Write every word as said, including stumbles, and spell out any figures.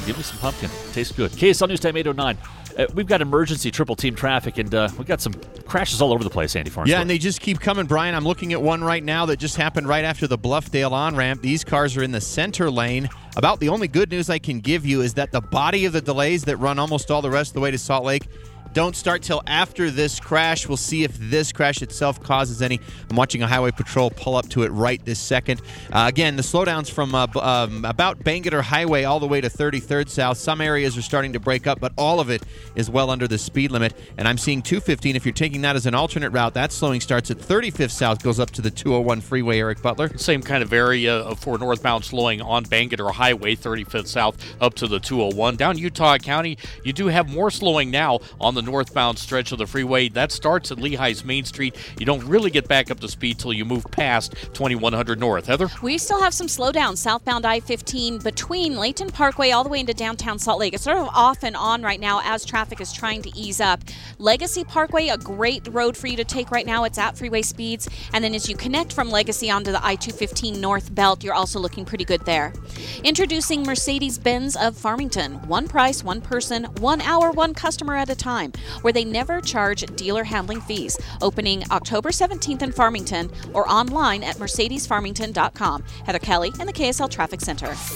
Give me some pumpkin. Tastes good. K S L News Time eight oh nine. Uh, we've got emergency triple team traffic, and uh, we've got some crashes all over the place, Andy Farnsworth. Yeah, and they just keep coming, Brian. I'm looking at one right now that just happened right after the Bluffdale on-ramp. These cars are in the center lane. About the only good news I can give you is that the body of the delays that run almost all the rest of the way to Salt Lake don't start till after this crash. We'll see if this crash itself causes any. I'm watching a highway patrol pull up to it right this second. Uh, again, the slowdowns from uh, um, about Bangerter Highway all the way to thirty-third South. Some areas are starting to break up, but all of it is well under the speed limit. And I'm seeing two fifteen. If you're taking that as an alternate route, that slowing starts at thirty-fifth South, goes up to the two oh one freeway, Eric Butler. Same kind of area for northbound slowing on Bangerter Highway, thirty-fifth South, up to the two oh one. Down Utah County, you do have more slowing now on the northbound stretch of the freeway. That starts at Lehigh's Main Street. You don't really get back up to speed till you move past twenty-one hundred North. Heather? We still have some slowdown southbound I fifteen between Layton Parkway all the way into downtown Salt Lake. It's sort of off and on right now as traffic is trying to ease up. Legacy Parkway, a great road for you to take right now. It's at freeway speeds. And then as you connect from Legacy onto the I two fifteen North Belt, you're also looking pretty good there. Introducing Mercedes-Benz of Farmington. One price, one person, one hour, one customer at a time, where they never charge dealer handling fees. Opening October seventeenth in Farmington or online at mercedes farmington dot com. Heather Kelly in the K S L Traffic Center.